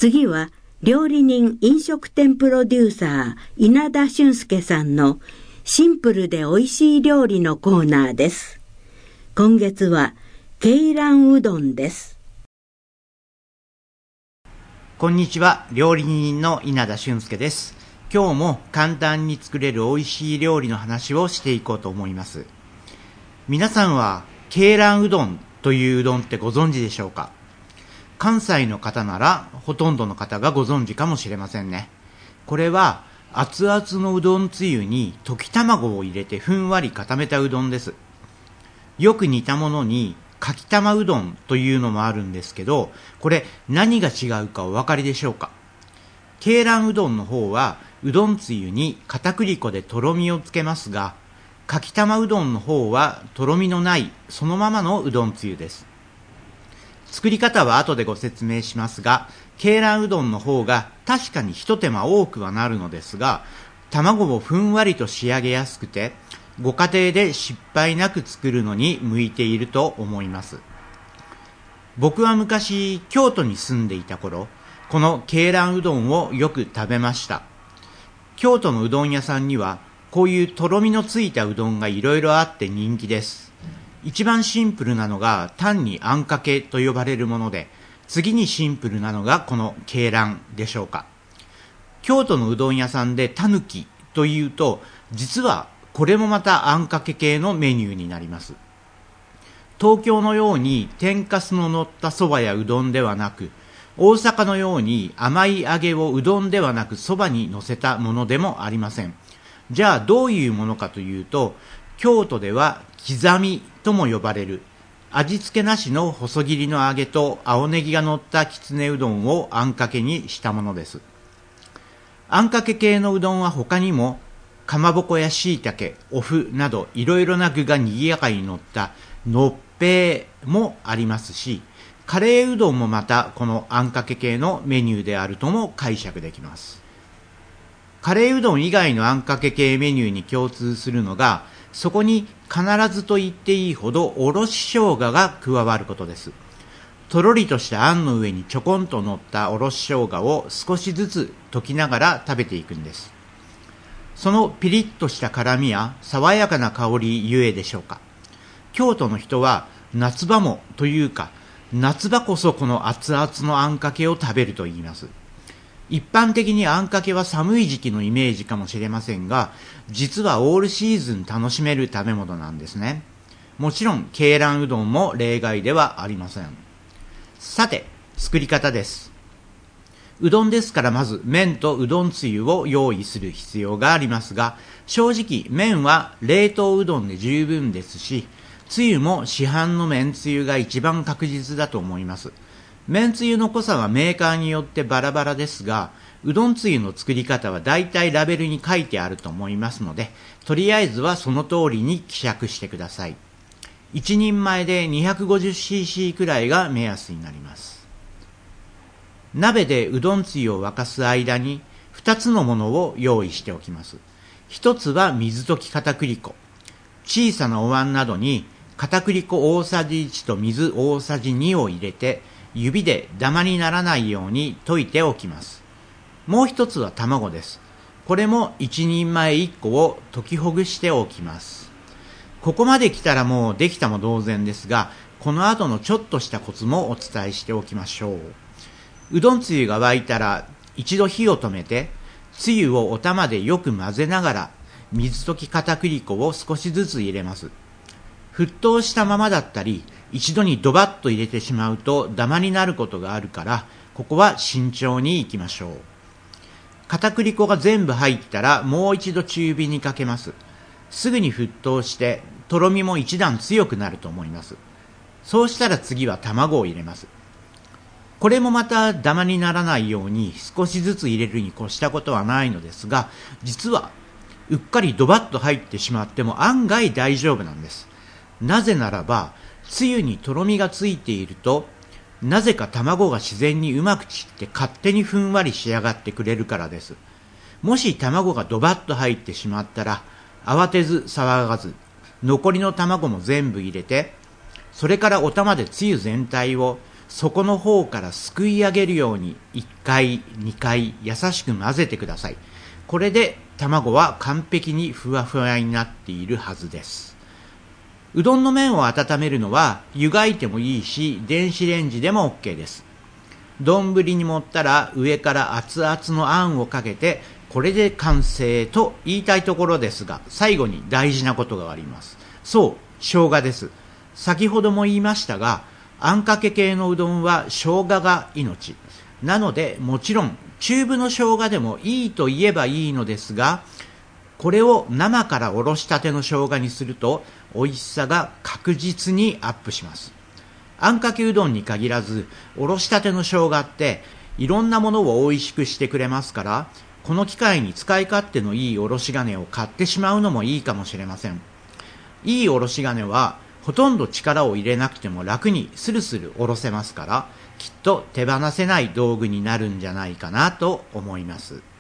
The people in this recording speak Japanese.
次は料理人飲食店プロデューサー稲田俊介さんのシンプルで美味しい料理のコーナーです。今月は鶏卵うどんです。 こんにちは、料理人の稲田俊介です。今日も簡単に作れる美味しい料理の話をしていこうと思います。皆さんは鶏卵うどんといううどんってご存知でしょうか？関西の方ならほとんどの方がご存知かもしれませんね。これは熱々のうどんつゆに溶き卵を入れてふんわり固めたうどんです。よく似たものにかきたまうどんというのもあるんですけど、これ何が違うかお分かりでしょうか？鶏卵うどんの方はうどんつゆに片栗粉でとろみをつけますが、かきたまうどんの方はとろみのないそのままのうどんつゆです。作り方は後でご説明しますが、鶏卵うどんの方が確かに一手間多くはなるのですが、卵をふんわりと仕上げやすくて、ご家庭で失敗なく作るのに向いていると思います。僕は昔京都に住んでいた頃、この鶏卵うどんをよく食べました。京都のうどん屋さんにはこういうとろみのついたうどんがいろいろあって人気です。一番シンプルなのが単にあんかけと呼ばれるもので、次にシンプルなのがこの鶏卵でしょうか。京都のうどん屋さんでたぬきというと、実はこれもまたあんかけ系のメニューになります。東京のように天かすの乗ったそばやうどんではなく、大阪のように甘い揚げをうどんではなくそばに乗せたものでもありません。じゃあどういうものかというと、京都では刻みとも呼ばれる味付けなしの細切りの揚げと青ネギが乗ったきつねうどんをあんかけにしたものです。あんかけ系のうどんは他にもかまぼこやしいたけ、お麩などいろいろな具がにぎやかに乗ったのっぺいもありますし、カレーうどんもまたこのあんかけ系のメニューであるとも解釈できます。カレーうどん以外のあんかけ系メニューに共通するのが、そこに必ずと言っていいほどおろし生姜が加わることです。とろりとしたあんの上にちょこんと乗ったおろし生姜を少しずつ溶きながら食べていくんです。そのピリッとした辛みや爽やかな香りゆえでしょうか。京都の人は夏場もというか、夏場こそこの熱々のあんかけを食べると言います。一般的にあんかけは寒い時期のイメージかもしれませんが、実はオールシーズン楽しめる食べ物なんですね。もちろん鶏卵うどんも例外ではありません。さて、作り方です。うどんですからまず麺とうどんつゆを用意する必要がありますが、正直麺は冷凍うどんで十分ですし、つゆも市販の麺つゆが一番確実だと思います。麺つゆの濃さはメーカーによってバラバラですが、うどんつゆの作り方はだいたいラベルに書いてあると思いますので、とりあえずはその通りに希釈してください。1人前で 250cc くらいが目安になります。鍋でうどんつゆを沸かす間に2つのものを用意しておきます。1つは水溶き片栗粉。小さなお椀などに片栗粉大さじ1と水大さじ2を入れて、指でダマにならないように溶いておきます。もう一つは卵です。これも一人前1個を溶きほぐしておきます。ここまで来たらもうできたも同然ですが、この後のちょっとしたコツもお伝えしておきましょう。うどんつゆが沸いたら一度火を止めて、つゆをお玉でよく混ぜながら水溶き片栗粉を少しずつ入れます。沸騰したままだったり、一度にドバッと入れてしまうとダマになることがあるから、ここは慎重にいきましょう。片栗粉が全部入ったらもう一度中火にかけます。すぐに沸騰してとろみも一段強くなると思います。そうしたら次は卵を入れます。これもまたダマにならないように少しずつ入れるに越したことはないのですが、実はうっかりドバッと入ってしまっても案外大丈夫なんです。なぜならば、つゆにとろみがついていると、なぜか卵が自然にうまく散って勝手にふんわり仕上がってくれるからです。もし卵がドバッと入ってしまったら、慌てず騒がず、残りの卵も全部入れて、それからお玉でつゆ全体を底の方からすくい上げるように1回、2回優しく混ぜてください。これで卵は完璧にふわふわになっているはずです。うどんの麺を温めるのは湯がいてもいいし、電子レンジでも OK です。丼に盛ったら上から熱々のあんをかけて、これで完成と言いたいところですが、最後に大事なことがあります。そう、生姜です。先ほども言いましたが、あんかけ系のうどんは生姜が命。なので、もちろんチューブの生姜でもいいと言えばいいのですが、これを生からおろしたての生姜にすると美味しさが確実にアップします。あんかけうどんに限らず、おろしたての生姜っていろんなものを美味しくしてくれますから、この機会に使い勝手のいいおろし金を買ってしまうのもいいかもしれません。いいおろし金はほとんど力を入れなくても楽にスルスルおろせますから、きっと手放せない道具になるんじゃないかなと思います。